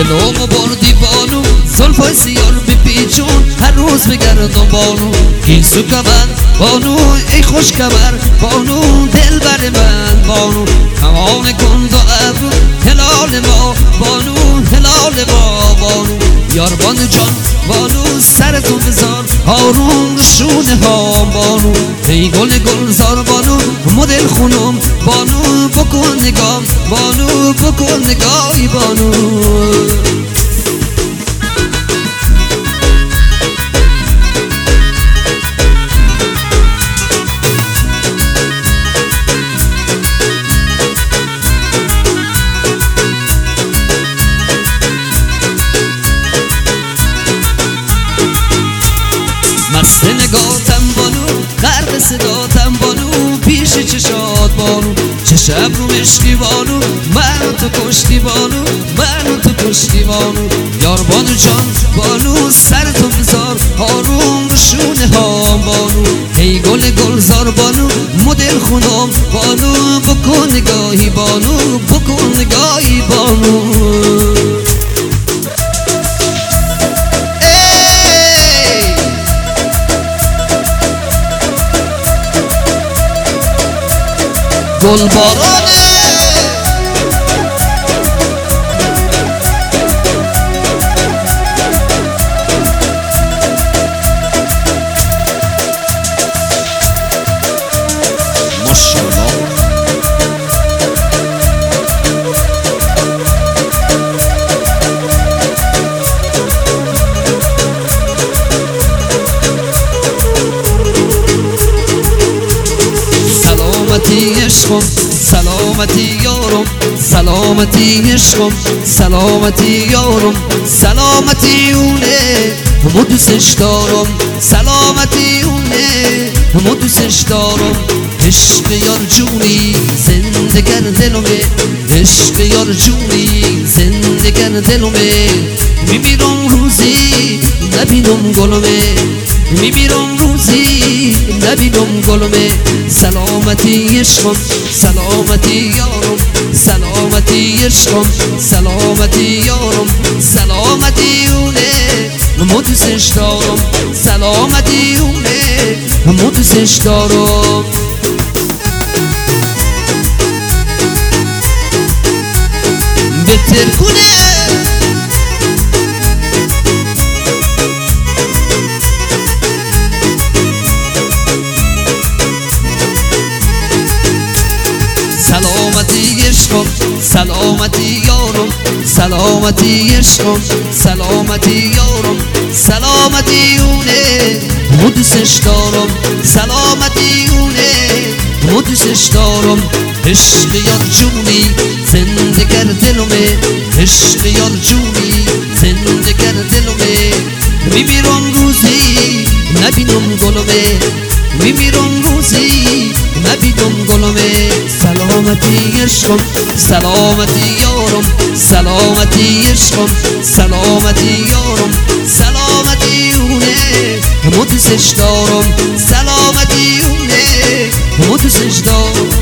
دلمو بردی بانو زلفای سیار بپیچون هر روز بگردم بانو گیسو کمر بانو ای خوش کمر بانو دل بر من بانو کمان کن دو ابرو هلال ما بانو هلال ما بانو یار بانو جان بانو سر تو بذار آروم شونه ها بانو ای گل گلزار بانو مدل خونم بانو بکن نگاه بانو بکن نگاهی بانو مست نگاهتم بانو غرق صداتم بانو پیش چشات بانو چه شب رو مشکی بانو من تو کشتی بانو من تو کشتی بانو یار بانو جان بانو سر تو بذار آروم رو شونه ها بانو ای گل گلزار بانو مدل خونم بانو بکن نگاهی بانو بکن نگاهی بانو گل بارانه سلامتی عشقم سلامتی یارم سلامتی عشقم سلامتی یارم سلامتی اونه همو دوستش دارم سلامتی اونه همو دوستش دارم عشق یار جونی زنده گر دلمه عشق یار جونی زنده گر دلمه میمیرم روزی نبینم گلمه میمیرم روزی نبینم گلمه سلامتی عشقم سلامتی یارم سلامتی عشقم سلامتی یارم سلامتی اونه همو دوستش دارم سلامتی اونه همو دوستش دارم بهتر کنه سلامتی عشقم سلامتی یارم سلامتی عشقم سلامتی یارم سلامتی اونه همو دوستش دارم سلامتی اونه همو دوستش دارم عشق یار جونی زنده گر دلمه عشق یار جونی زنده گر دلمه میمیرم روزی نبینم گلمه میمیرم روزی نبینم گلمه سلامتی عشقم سلامتی یارم سلامتی عشقم سلامتی یارم سلامتی اونه همو دوستش دارم سلامتی اونه همو دوستش دارم